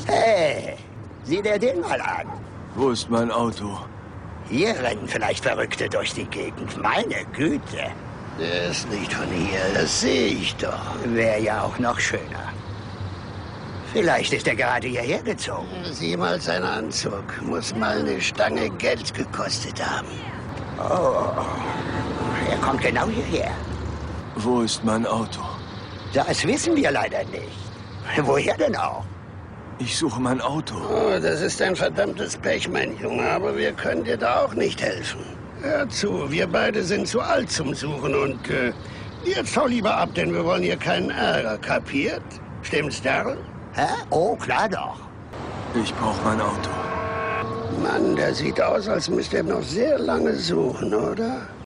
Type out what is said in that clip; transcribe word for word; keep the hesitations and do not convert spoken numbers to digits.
Hey, sieh dir den mal an. Wo ist mein Auto? Hier rennen vielleicht Verrückte durch die Gegend. Meine Güte. Der ist nicht von hier, das sehe ich doch. Wäre ja auch noch schöner. Vielleicht ist er gerade hierher gezogen. Sieh mal seinen Anzug. Muss mal eine Stange Geld gekostet haben. Oh, er kommt genau hierher. Wo ist mein Auto? Das wissen wir leider nicht. Woher denn auch? Ich suche mein Auto. Oh, das ist ein verdammtes Pech, mein Junge, aber wir können dir da auch nicht helfen. Hör zu, wir beide sind zu alt zum Suchen und äh, jetzt hau lieber ab, denn wir wollen hier keinen Ärger, kapiert? Stimmt's, Darrell? Hä? Oh, klar doch. Ich brauche mein Auto. Mann, der sieht aus, als müsste er noch sehr lange suchen, oder?